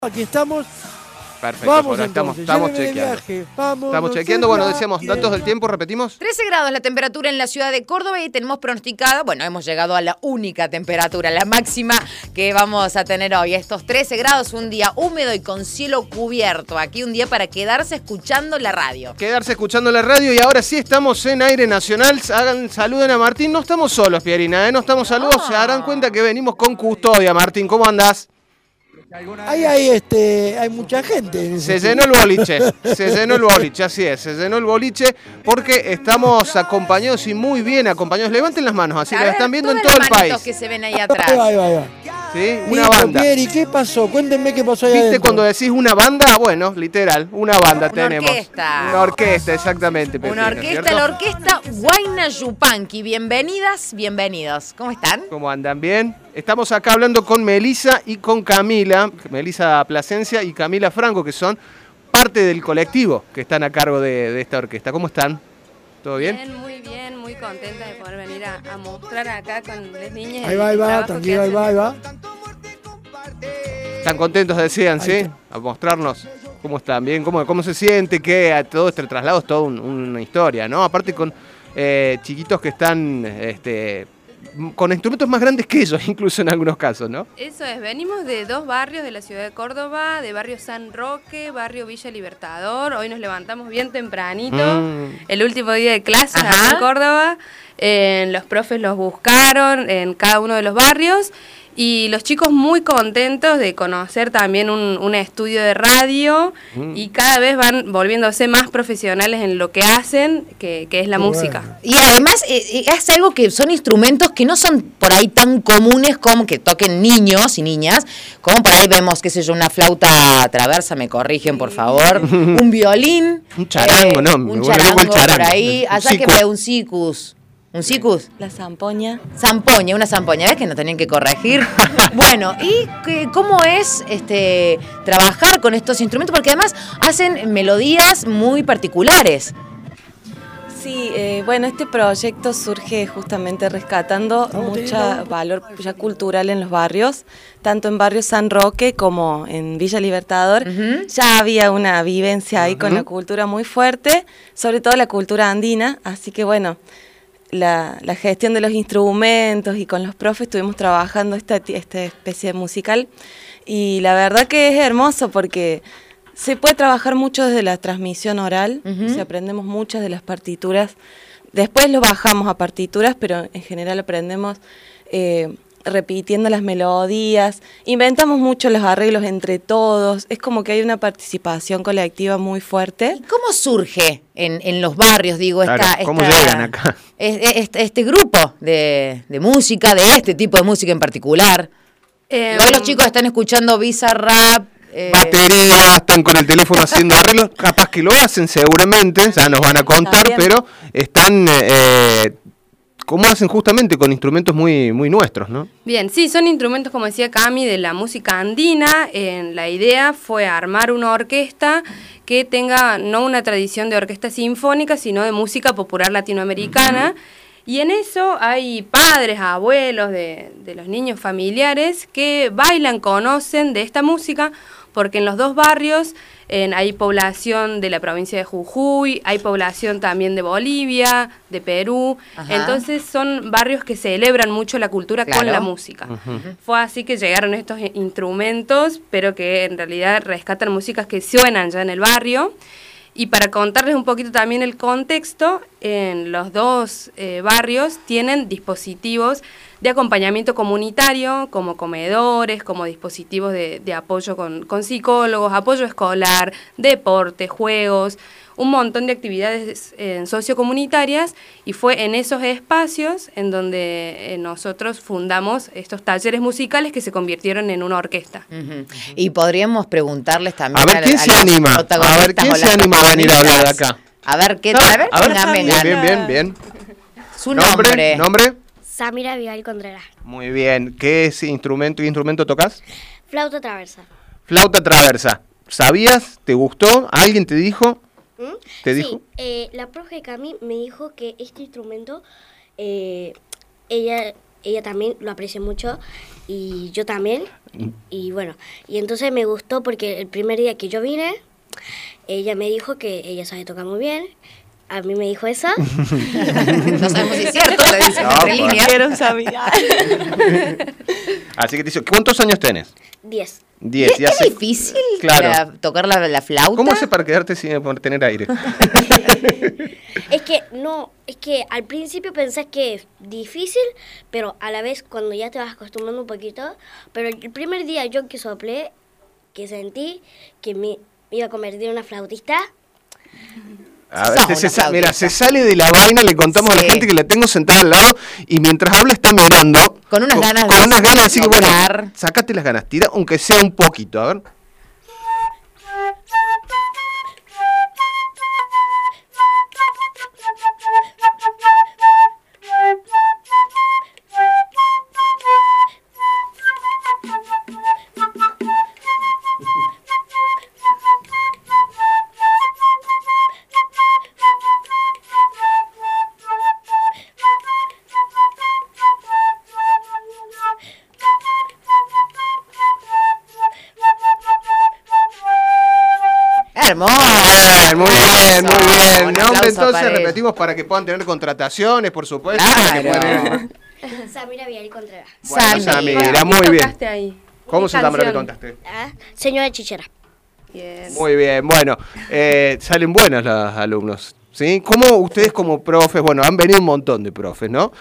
Aquí estamos. Perfecto, Vamos bueno, entonces, estamos lléveme de chequeando. viaje. Vamos, Estamos chequeando, bueno, decíamos, datos del tiempo, repetimos. 13 grados la temperatura en la ciudad de Córdoba y tenemos pronosticada, bueno, hemos llegado a la única temperatura, la máxima que vamos a tener hoy. Estos 13 grados, un día húmedo y con cielo cubierto. Aquí un día para quedarse escuchando la radio. Quedarse escuchando la radio y ahora sí estamos en aire nacional. Saluden a Martín. No estamos solos, Pierina, ¿eh? No estamos solos. Se darán cuenta que venimos con custodia. Martín, ¿cómo andás? Ahí hay mucha gente. Se llenó el boliche, así es, se llenó el boliche porque estamos acompañados y muy bien acompañados. Levanten las manos, así que la están viendo en todo el país. Que se ven ahí atrás. Ahí va. ¿Sí? Una banda. ¿Y qué pasó? Cuéntenme qué pasó ahí ¿Viste adentro. cuando decís una banda? Bueno, literal, una banda tenemos. Orquesta. Una orquesta, exactamente. Una Pepina, orquesta, ¿cierto? la orquesta Huayna Yupanqui. Bienvenidas, bienvenidos. ¿Cómo están? ¿Cómo andan? ¿Bien? Estamos acá hablando con Melissa y con Camila, Melissa Plasencia y Camila Franco, que son parte del colectivo que están a cargo de esta orquesta. ¿Cómo están? ¿Todo bien? Bien, muy contenta de poder venir a mostrar acá con las niñas. Ahí va, tranquilo, ahí va. ¿Están contentos, decían, sí? A mostrarnos cómo están, bien, cómo se siente, que a todo este traslado es toda una historia, ¿no? Aparte con chiquitos que están con instrumentos más grandes que ellos, incluso en algunos casos, ¿no? Eso es, venimos de dos barrios de la ciudad de Córdoba, de barrio San Roque, barrio Villa Libertador. Hoy nos levantamos bien tempranito, el último día de clases acá en Córdoba. Los profes los buscaron en cada uno de los barrios. Y los chicos muy contentos de conocer también un estudio de radio y cada vez van volviéndose más profesionales en lo que hacen, que es la música. Bueno. Y además es algo que son instrumentos que no son por ahí tan comunes como que toquen niños y niñas, como por ahí vemos, qué sé yo, una flauta traversa, me corrigen por favor, un violín. Un charango, ¿no? Un charango por ahí, allá que ve un sicus. ¿Un sicus? La zampoña. Zampoña, una zampoña, ¿ves que nos tenían que corregir? Bueno, ¿y cómo es trabajar con estos instrumentos? Porque además hacen melodías muy particulares. Sí, bueno, este proyecto surge justamente rescatando mucho valor ya cultural en los barrios, tanto en barrio San Roque como en Villa Libertador. Ya había una vivencia ahí con la cultura muy fuerte, sobre todo la cultura andina, así que bueno, la gestión de los instrumentos y con los profes estuvimos trabajando esta especie de musical y la verdad que es hermoso porque se puede trabajar mucho desde la transmisión oral, aprendemos muchas de las partituras, después lo bajamos a partituras, pero en general aprendemos repitiendo las melodías, inventamos mucho los arreglos entre todos, es como que hay una participación colectiva muy fuerte. ¿Y cómo surge en los barrios, digo, claro, cómo llegan acá? Este grupo de música, de este tipo de música en particular? Hoy los chicos están escuchando Bizarrap, batería, están con el teléfono haciendo arreglos, capaz que lo hacen seguramente, ya nos van a contar, también. Pero están, ¿cómo hacen justamente con instrumentos muy nuestros, no? Bien, sí, son instrumentos, como decía Cami, de la música andina. La idea fue armar una orquesta que tenga no una tradición de orquesta sinfónica, sino de música popular latinoamericana. Y en eso hay padres, abuelos de los niños familiares que bailan, conocen de esta música, porque en los dos barrios hay población de la provincia de Jujuy, hay población también de Bolivia, de Perú. Entonces son barrios que celebran mucho la cultura con la música. Fue así que llegaron estos instrumentos, pero que en realidad rescatan músicas que suenan ya en el barrio. Y para contarles un poquito también el contexto, en los dos barrios tienen dispositivos de acompañamiento comunitario, como comedores, como dispositivos de apoyo con psicólogos, apoyo escolar, deporte, juegos, un montón de actividades sociocomunitarias, y fue en esos espacios en donde nosotros fundamos estos talleres musicales que se convirtieron en una orquesta. Y podríamos preguntarles también a ver quién se anima, a venir a hablar de acá. A ver, vengan. Bien. Su nombre. Samira Vidal Contreras. Muy bien. ¿Qué instrumento tocas? Flauta traversa. Flauta traversa. ¿Sabías? ¿Te gustó? ¿Alguien te dijo? ¿Te dijo? La profe Cami me dijo que este instrumento, ella ella también lo aprecia mucho y yo también. Y bueno, y entonces me gustó porque el primer día que yo vine, ella me dijo que ella sabe tocar muy bien. A mí me dijo eso. No sabemos si es cierto, te dice No, entre pues. líneas. Quiero saber. Así que te dice, ¿cuántos años tenés? 10. 10. ¿Es difícil Claro. tocar la flauta? ¿Cómo haces para quedarte sin tener aire? Es que al principio pensás que es difícil, pero a la vez cuando ya te vas acostumbrando un poquito, pero el primer día yo que soplé, que sentí que me iba a convertir en una flautista. A ver, Sos una mira, flautista. se sale de la vaina, le contamos a la Sí. gente que la tengo sentada al lado y mientras habla está mirando. Con unas ganas con de unas ganas, así que bueno, tocar. sácate las ganas, tira aunque sea un poquito, a ver. Hermoso. Muy bien, muy bien. Un Nombre aplauso entonces para él. repetimos para que puedan tener contrataciones, por supuesto. Claro. para que puedan- Samira Vial Contreras. Bueno, Sammy. Samira, ¿Qué muy bien. tocaste ahí? ¿Cómo ¿Qué se llama lo que canción? contaste? Ah, señora Chichera. Bien. Muy bien, bueno, salen buenos los alumnos, ¿sí? ¿Cómo ustedes como profes, bueno, han venido un montón de profes, ¿no?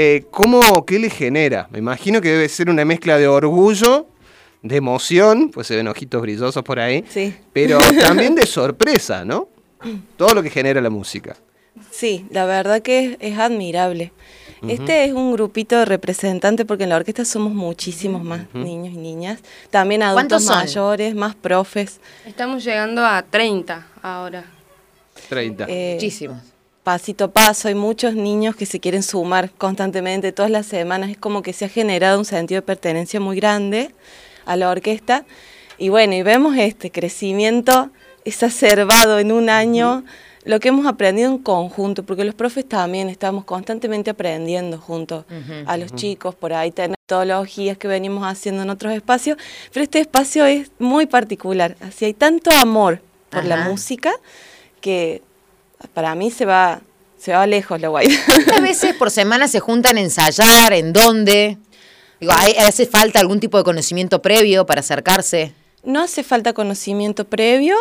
¿Qué les genera? Me imagino que debe ser una mezcla de orgullo, de emoción, pues se ven ojitos brillosos por ahí, Sí. pero también de sorpresa, ¿no? Todo lo que genera la música. Sí, la verdad que es admirable. Este es un grupito de representantes porque en la orquesta somos muchísimos más niños y niñas. También ¿Cuántos adultos son? mayores, más profes. Estamos llegando a 30 ahora. 30. Muchísimos. Pasito a paso, hay muchos niños que se quieren sumar constantemente, todas las semanas. Es como que se ha generado un sentido de pertenencia muy grande a la orquesta. Y bueno, y vemos este crecimiento exacerbado en un año, lo que hemos aprendido en conjunto, porque los profes también estamos constantemente aprendiendo junto a los chicos, por ahí tenemos metodologías que venimos haciendo en otros espacios, pero este espacio es muy particular, así hay tanto amor por la Ajá. música que para mí se va lejos la guay. ¿Cuántas veces por semana se juntan a ensayar? ¿En dónde? Digo, ¿hace falta algún tipo de conocimiento previo para acercarse? No hace falta conocimiento previo.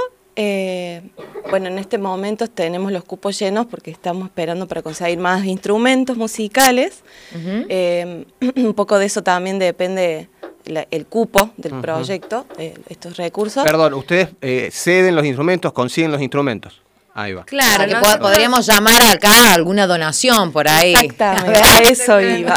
Bueno, en este momento tenemos los cupos llenos porque estamos esperando para conseguir más instrumentos musicales. Un poco de eso también depende el cupo del proyecto, estos recursos. Perdón, ustedes ceden los instrumentos, consiguen los instrumentos. Ahí va. O Claro, sea, que nosotros- podríamos llamar acá a alguna donación por ahí. Exactamente, a eso iba.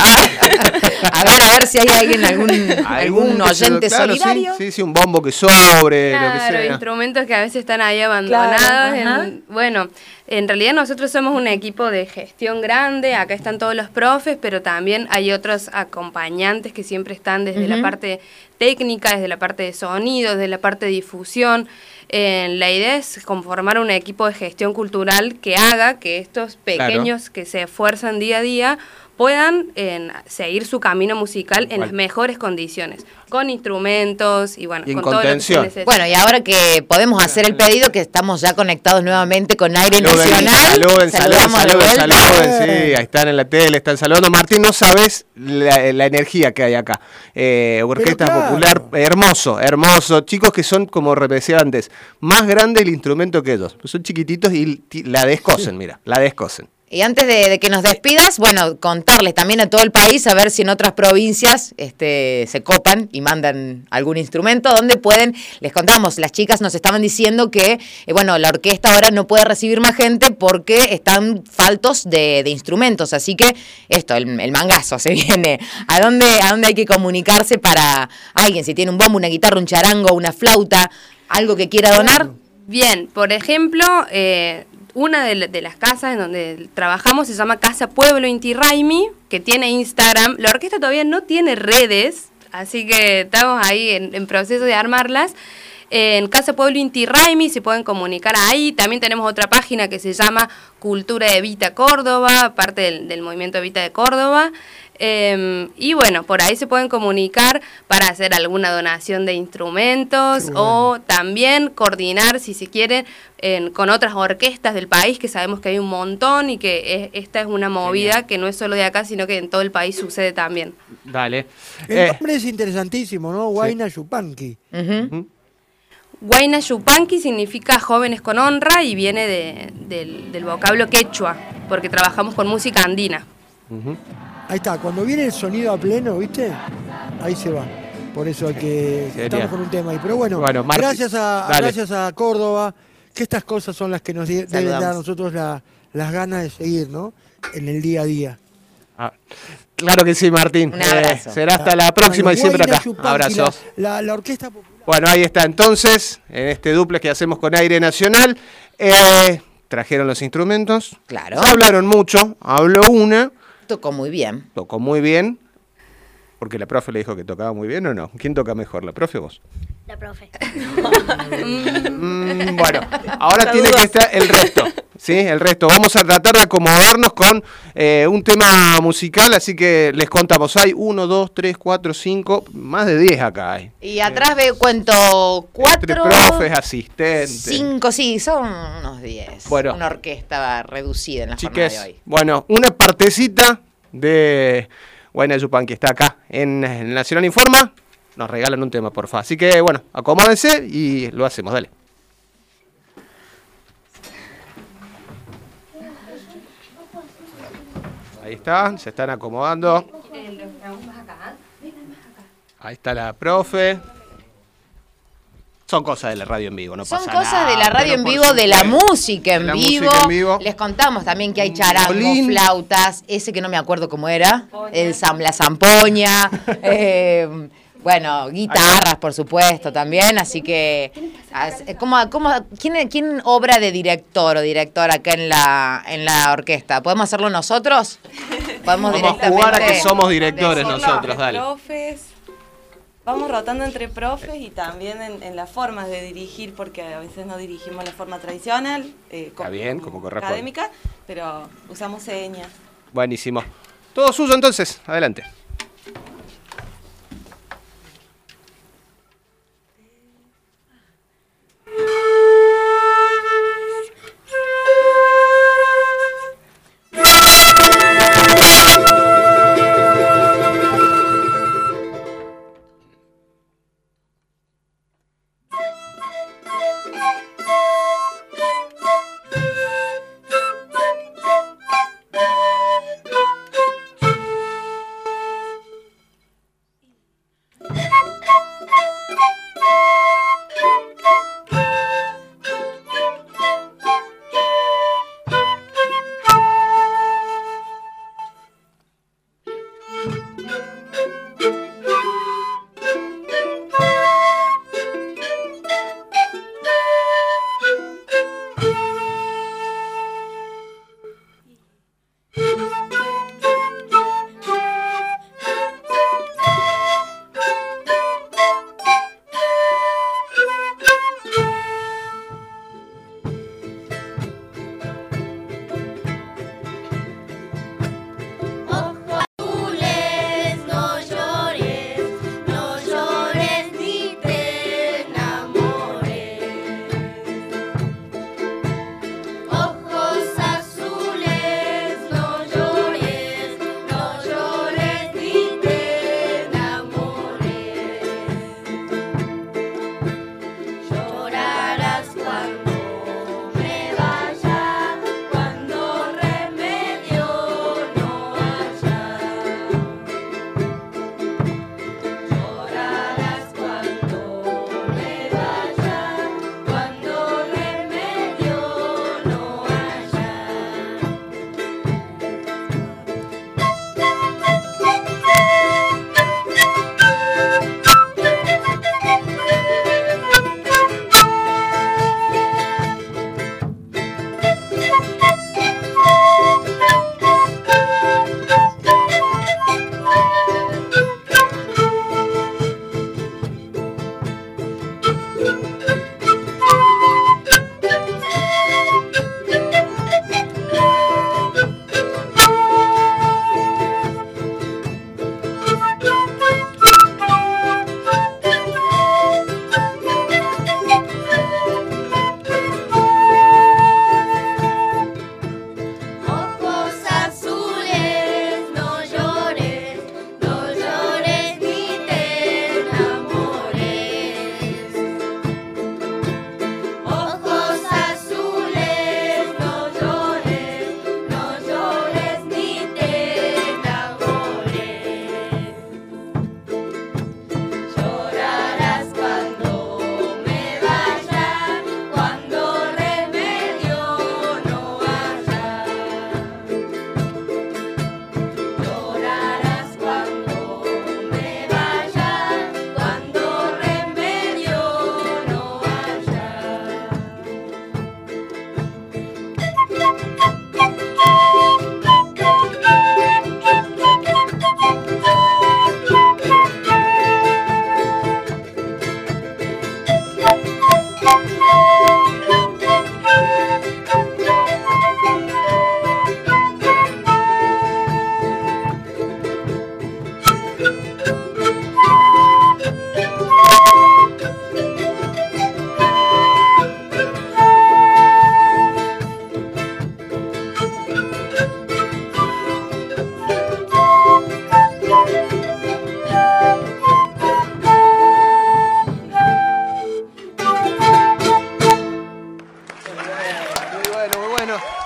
A ver si hay alguien, algún que se- oyente claro, solidario. Sí, un bombo que sobre, lo que Claro, sea. instrumentos que a veces están ahí abandonados. Ajá. Bueno, en realidad nosotros somos un equipo de gestión grande, acá están todos los profes, pero también hay otros acompañantes que siempre están desde la parte técnica, desde la parte de sonido, desde la parte de difusión. La idea es conformar un equipo de gestión cultural que haga que estos pequeños que se esfuerzan día a día puedan seguir su camino musical en las mejores condiciones, con instrumentos y bueno, Y en con todo lo que se contención. necesita. Bueno, y ahora que podemos hacer el pedido, que estamos ya conectados nuevamente con Aire Saluden, Nacional. saluden, de vuelta. sí, ahí están en la tele, están saludando. Martín, no sabes la energía que hay acá. Orquesta Pero claro. Popular, hermoso. Chicos que son, como decía antes, más grande el instrumento que ellos. Son chiquititos y la descosen, mira, la descosen. Y antes de que nos despidas, bueno, contarles también a todo el país, a ver si en otras provincias se copan y mandan algún instrumento donde pueden. Les contamos, las chicas nos estaban diciendo que, bueno, la orquesta ahora no puede recibir más gente porque están faltos de instrumentos. Así que el mangazo se viene. ¿A dónde hay que comunicarse para alguien? Si tiene un bombo, una guitarra, un charango, una flauta, algo que quiera donar. Bien, por ejemplo, una de las casas en donde trabajamos se llama Casa Pueblo Inti Raymi, que tiene Instagram. La orquesta todavía no tiene redes, así que estamos ahí en proceso de armarlas. En Casa Pueblo Inti Raymi se pueden comunicar ahí. También tenemos otra página que se llama Cultura Evita Córdoba, parte del movimiento Evita de Córdoba. Y bueno, por ahí se pueden comunicar para hacer alguna donación de instrumentos o también coordinar, si se quiere, con otras orquestas del país, que sabemos que hay un montón y que esta es una movida que no es solo de acá, sino que en todo el país sucede también. Dale. El nombre es interesantísimo, ¿no? Huayna Yupanqui. Huayna Yupanqui significa jóvenes con honra y viene del vocablo quechua, porque trabajamos con música andina. Ahí está, cuando viene el sonido a pleno, ¿viste? Ahí se va. Por eso hay que estamos con un tema ahí. Pero bueno, gracias a Córdoba, que estas cosas son las que nos deben dar a nosotros las ganas de seguir, ¿no? En el día a día. Claro que sí, Martín. Un abrazo. Será hasta la próxima y siempre acá. Abrazos. La Orquesta Popular. Bueno, ahí está entonces, en este duplex que hacemos con Aire Nacional. Trajeron los instrumentos. Claro. No hablaron mucho, habló una. Tocó muy bien. Tocó muy bien. Porque la profe le dijo que tocaba muy bien, ¿o no? ¿Quién toca mejor, la profe o vos? La profe. Bueno, ahora tiene que estar el resto, ¿sí? El resto. Vamos a tratar de acomodarnos con un tema musical, así que les contamos. Hay 1, 2, 3, 4, 5, más de 10 acá hay. Y atrás cuento 4. Entre profes, asistentes. 5, sí, son unos 10. Bueno. Una orquesta reducida en la Chiques, jornada de hoy. bueno, una partecita de Huayna Yupanqui está acá en Nacional Informa. Nos regalan un tema, porfa. Así que, bueno, acomódense y lo hacemos, dale. Ahí está, se están acomodando. Ahí está la profe. Son cosas de la radio en vivo, no pasa nada. Son cosas de la radio en vivo, de la música en vivo. Les contamos también que hay charangos, flautas, ese que no me acuerdo cómo era, la zampoña, bueno, guitarras, por supuesto, también, así que ¿quién obra de director o directora acá en la orquesta? ¿Podemos hacerlo nosotros? Vamos a jugar a que somos directores nosotros, dale. Profes. Vamos rotando entre profes y también en las formas de dirigir, porque a veces no dirigimos la forma tradicional, Está bien, como corresponde. Académica, pero usamos señas. Buenísimo. Todo suyo entonces, adelante.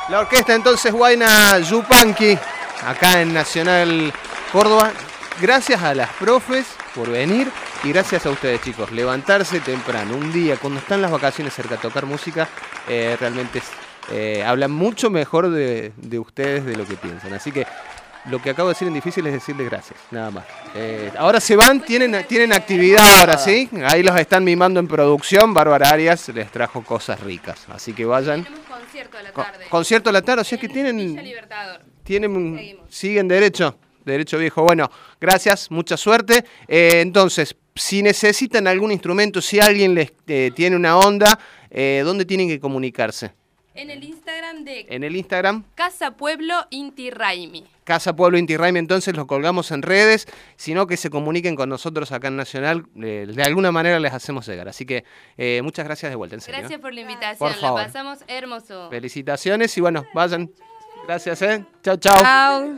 La orquesta entonces Huayna Yupanqui, acá en Nacional Córdoba. Gracias a las profes por venir y gracias a ustedes, chicos. Levantarse temprano, un día, cuando están las vacaciones cerca a tocar música, realmente hablan mucho mejor de ustedes de lo que piensan. Así que lo que acabo de decir en difícil es decirles gracias, nada más. Ahora se van, tienen actividad ahora, ¿sí? Ahí los están mimando en producción. Bárbara Arias les trajo cosas ricas, así que vayan. Tenemos concierto a la tarde. Concierto a la tarde, o sea que tienen... Siguen derecho viejo. Bueno, gracias, mucha suerte. Entonces, si necesitan algún instrumento, si alguien les tiene una onda, ¿dónde tienen que comunicarse? En el Instagram En el Instagram. Casa Pueblo Inti Raimi. Casa Pueblo Inti Raimi, entonces lo colgamos en redes, sino que se comuniquen con nosotros acá en Nacional, de alguna manera les hacemos llegar. Así que muchas gracias de vuelta, en serio. Gracias por la invitación, por favor. La pasamos hermoso. Felicitaciones y bueno, vayan. Gracias, Chau, chau. Chau.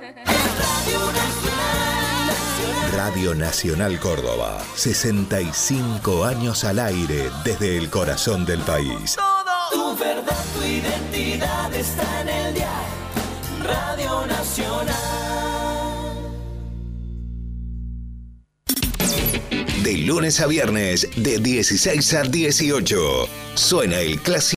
Radio Nacional Córdoba, 65 años al aire desde el corazón del país. Tu verdad, tu identidad está en el dial. Radio Nacional. De lunes a viernes, de 16 a 18, suena el clásico.